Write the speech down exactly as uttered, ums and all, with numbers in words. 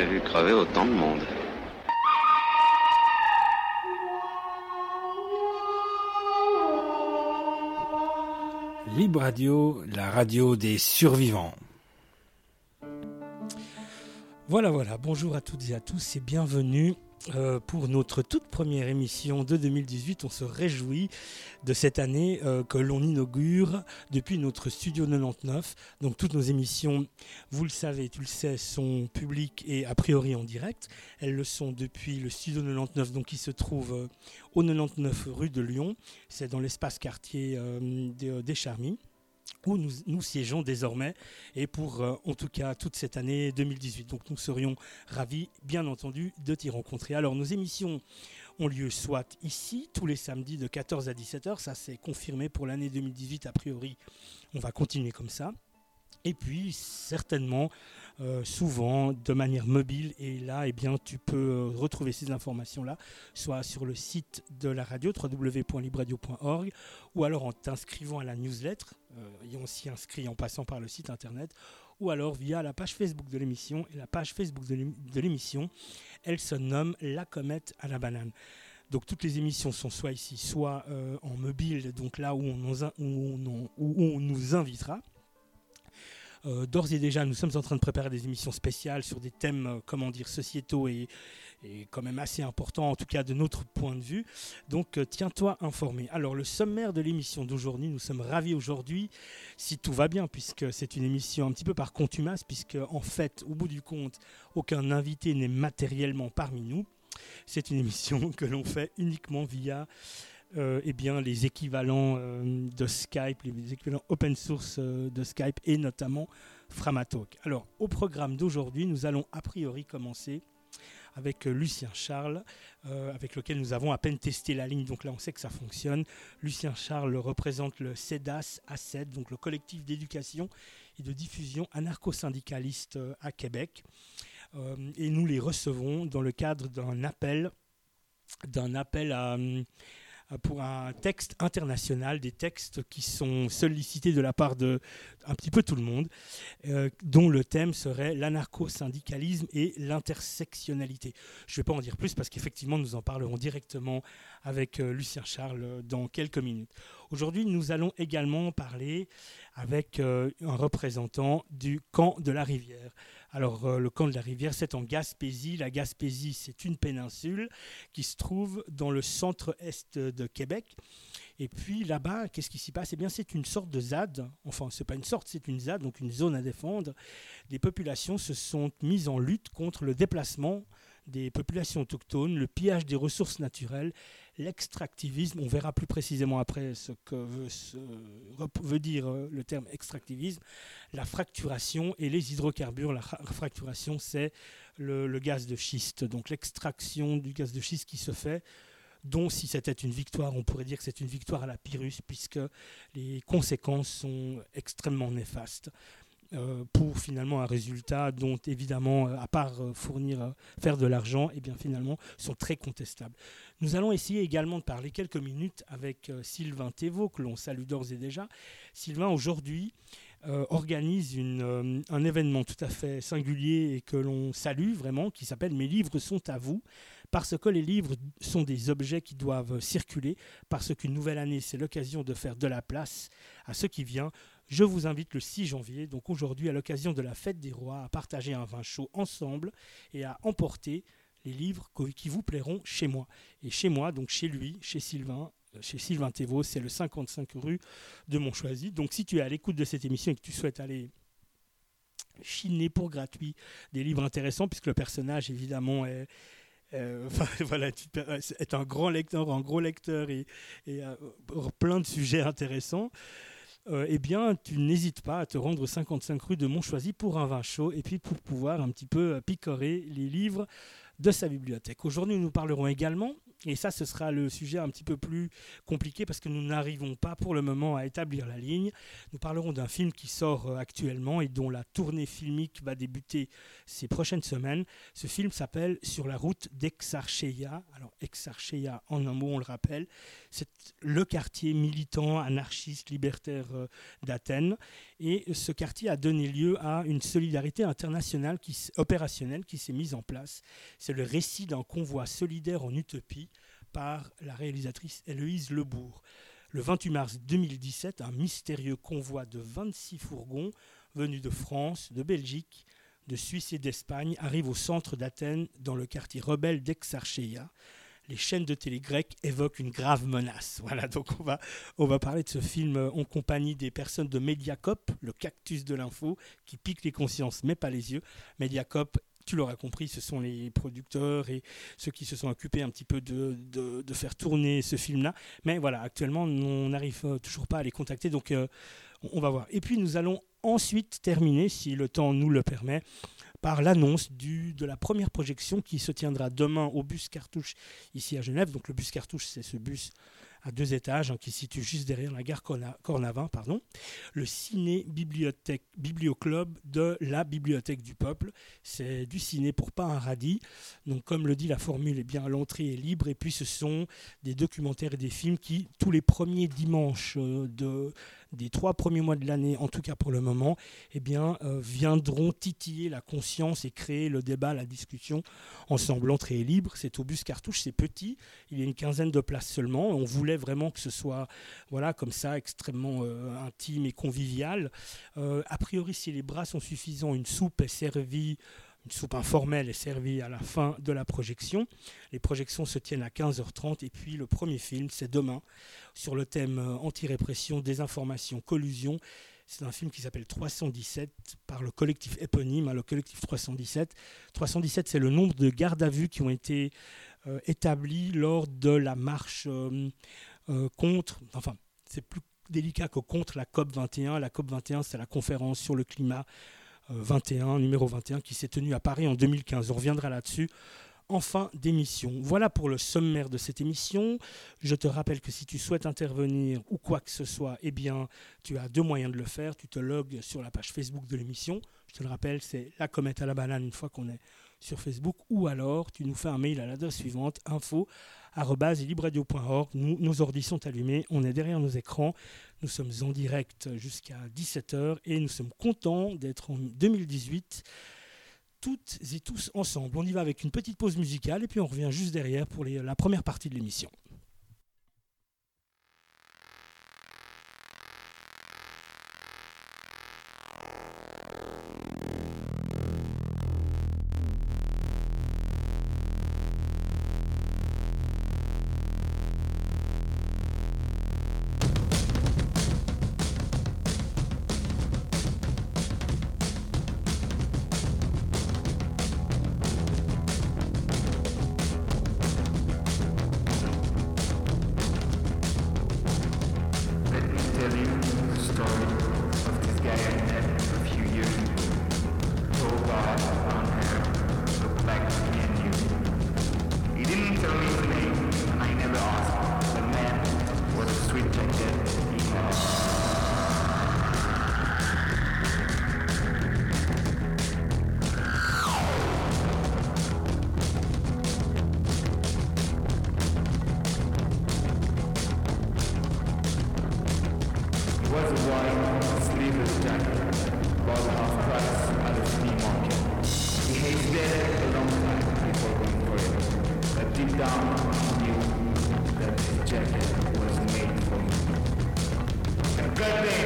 jamais vu crever autant de monde. Libre Radio, la radio des survivants. Voilà, voilà, bonjour à toutes et à tous et bienvenue euh, pour notre toute première émission de deux mille dix-huit. On se réjouit de cette année euh, que l'on inaugure depuis notre studio quatre-vingt-dix-neuf. Donc toutes nos émissions, vous le savez, tu le sais, sont publiques et a priori en direct. Elles le sont depuis le studio quatre-vingt-dix-neuf, donc qui se trouve euh, au quatre-vingt-dix-neuf rue de Lyon. C'est dans l'espace quartier euh, des, des Charmilles, où nous, nous siégeons désormais, et pour euh, en tout cas toute cette année deux mille dix-huit. Donc nous serions ravis, bien entendu, de t'y rencontrer. Alors nos émissions ont lieu soit ici, tous les samedis de quatorze à dix-sept heures, ça c'est confirmé pour l'année deux mille dix-huit, a priori on va continuer comme ça. Et puis certainement, euh, souvent de manière mobile, et là eh bien, tu peux euh, retrouver ces informations-là, soit sur le site de la radio, w w w point libre radio point org, ou alors en t'inscrivant à la newsletter, euh, et on s'y inscrit en passant par le site internet, ou alors via la page Facebook de l'émission. Et la page Facebook de l'émission, elle se nomme La Comète à la banane. Donc toutes les émissions sont soit ici, soit euh, en mobile, donc là où on nous, où on, où on nous invitera. Euh, d'ores et déjà, nous sommes en train de préparer des émissions spéciales sur des thèmes, euh, comment dire, sociétaux et, et quand même assez importants, en tout cas de notre point de vue. Donc, euh, tiens-toi informé. Alors, le sommaire de l'émission d'aujourd'hui, nous sommes ravis aujourd'hui, si tout va bien, puisque c'est une émission un petit peu par contumace, puisque en fait, au bout du compte, aucun invité n'est matériellement parmi nous. C'est une émission que l'on fait uniquement via Euh, eh bien, les équivalents euh, de Skype, les équivalents open source euh, de Skype et notamment Framatalk. Alors, au programme d'aujourd'hui, nous allons a priori commencer avec euh, Lucien Charles, euh, avec lequel nous avons à peine testé la ligne, donc là on sait que ça fonctionne. Lucien Charles représente le CEDAS A S E D, donc le collectif d'éducation et de diffusion anarcho-syndicaliste euh, à Québec. Euh, et nous les recevons dans le cadre d'un appel, d'un appel à... pour un texte international, des textes qui sont sollicités de la part de un petit peu tout le monde, euh, dont le thème serait l'anarcho-syndicalisme et l'intersectionnalité. Je ne vais pas en dire plus parce qu'effectivement nous en parlerons directement avec euh, Lucien Charles dans quelques minutes. Aujourd'hui, nous allons également parler avec euh, un représentant du camp de la Rivière. Alors, euh, le camp de la Rivière, c'est en Gaspésie. La Gaspésie, c'est une péninsule qui se trouve dans le centre-est de Québec. Et puis là-bas, qu'est-ce qui s'y passe ? Eh bien, c'est une sorte de Z A D. Enfin, ce n'est pas une sorte, c'est une Z A D, donc une zone à défendre. Les populations se sont mises en lutte contre le déplacement des populations autochtones, le pillage des ressources naturelles, l'extractivisme. On verra plus précisément après ce que veut, ce, veut dire le terme extractivisme, la fracturation et les hydrocarbures. La fracturation, c'est le, le gaz de schiste, donc l'extraction du gaz de schiste qui se fait, dont si c'était une victoire, on pourrait dire que c'est une victoire à la Pyrrhus, puisque les conséquences sont extrêmement néfastes. Euh, pour finalement un résultat dont évidemment, euh, à part euh, fournir, euh, faire de l'argent, et eh bien finalement sont très contestables. Nous allons essayer également de parler quelques minutes avec euh, Sylvain Thévaux, que l'on salue d'ores et déjà. Sylvain aujourd'hui euh, organise une, euh, un événement tout à fait singulier et que l'on salue vraiment, qui s'appelle « Mes livres sont à vous ». Parce que les livres sont des objets qui doivent circuler, parce qu'une nouvelle année, c'est l'occasion de faire de la place à ce qui vient. Je vous invite le six janvier, donc aujourd'hui à l'occasion de la fête des rois, à partager un vin chaud ensemble et à emporter les livres qui vous plairont chez moi. Et chez moi, donc chez lui, chez Sylvain, chez Sylvain Thévaux, c'est le cinquante-cinq rue de Montchoisy. Donc si tu es à l'écoute de cette émission et que tu souhaites aller chiner pour gratuit des livres intéressants, puisque le personnage évidemment est... Euh, enfin, voilà, tu es un grand lecteur, un gros lecteur et, et euh, plein de sujets intéressants. Euh, eh bien, tu n'hésites pas à te rendre au cinquante-cinq rue de Montchoisy pour un vin chaud et puis pour pouvoir un petit peu picorer les livres de sa bibliothèque. Aujourd'hui, nous parlerons également Et ça, ce sera le sujet un petit peu plus compliqué parce que nous n'arrivons pas pour le moment à établir la ligne. Nous parlerons d'un film qui sort actuellement et dont la tournée filmique va débuter ces prochaines semaines. Ce film s'appelle « Sur la route d'Exarcheia ». Alors, Exarcheia, en un mot, on le rappelle, c'est le quartier militant, anarchiste, libertaire d'Athènes. Et ce quartier a donné lieu à une solidarité internationale qui, opérationnelle qui s'est mise en place. C'est le récit d'un convoi solidaire en utopie par la réalisatrice Héloïse Lebourg. Le vingt-huit mars deux mille dix-sept, un mystérieux convoi de vingt-six fourgons venus de France, de Belgique, de Suisse et d'Espagne arrive au centre d'Athènes, dans le quartier rebelle d'Exarcheia. Les chaînes de télé grecques évoquent une grave menace. Voilà, donc on va, on va parler de ce film en compagnie des personnes de Mediacoop, le cactus de l'info, qui pique les consciences mais pas les yeux. Mediacoop, tu l'auras compris, ce sont les producteurs et ceux qui se sont occupés un petit peu de, de, de faire tourner ce film-là. Mais voilà, actuellement, on n'arrive toujours pas à les contacter, donc euh, on va voir. Et puis nous allons ensuite terminer, si le temps nous le permet, par l'annonce du, de la première projection qui se tiendra demain au bus Cartouche ici à Genève. Donc le bus Cartouche, c'est ce bus à deux étages hein, qui se situe juste derrière la gare Corna, Cornavin, pardon. Le ciné-bibliothèque biblioclub de la Bibliothèque du Peuple. C'est du ciné pour pas un radis. Donc comme le dit la formule, eh bien, l'entrée est libre et puis ce sont des documentaires et des films qui, tous les premiers dimanches euh, de... des trois premiers mois de l'année, en tout cas pour le moment, eh bien, euh, viendront titiller la conscience et créer le débat, la discussion ensemble. L'entrée est libre, c'est au bus Cartouche, c'est petit, il y a une quinzaine de places seulement. On voulait vraiment que ce soit voilà, comme ça, extrêmement euh, intime et convivial. Euh, a priori, si les bras sont suffisants, une soupe est servie. Une soupe informelle est servie à la fin de la projection. Les projections se tiennent à quinze heures trente et puis le premier film, c'est demain, sur le thème anti-répression, désinformation, collusion. C'est un film qui s'appelle trois cent dix-sept par le collectif éponyme, hein, le collectif trois cent dix-sept. trois cent dix-sept, c'est le nombre de gardes à vue qui ont été euh, établis lors de la marche euh, euh, contre, enfin, c'est plus délicat que contre la COP vingt et un. La COP vingt et un, c'est la conférence sur le climat vingt et un, numéro vingt et un, qui s'est tenu à Paris en deux mille quinze. On reviendra là-dessus en fin d'émission. Voilà pour le sommaire de cette émission. Je te rappelle que si tu souhaites intervenir ou quoi que ce soit, eh bien, tu as deux moyens de le faire. Tu te logs sur la page Facebook de l'émission. Je te le rappelle, c'est la comète à la banane une fois qu'on est sur Facebook. Ou alors, tu nous fais un mail à l'adresse suivante, info arobase libradio point org. Nous, nos ordi sont allumés, on est derrière nos écrans. Nous sommes en direct jusqu'à dix-sept heures et nous sommes contents d'être en deux mille dix-huit. Toutes et tous ensemble. On y va avec une petite pause musicale et puis on revient juste derrière pour les, la première partie de l'émission. Good